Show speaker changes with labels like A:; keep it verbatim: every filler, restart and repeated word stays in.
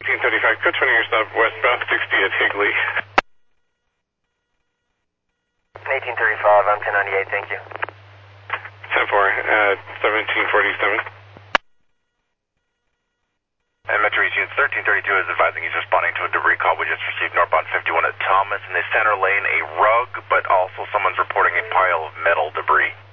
A: eighteen thirty-five, coach running your stop westbound sixty at Higley.
B: eighteen thirty-five, I'm ten ninety-eight, thank you.
A: ten four at seventeen forty-seven.
C: And Metro East Unit thirteen thirty-two is advising he's responding to a debris call we just received northbound fifty-one at Thomas in the center lane, a rug, but also someone's reporting a pile of metal debris.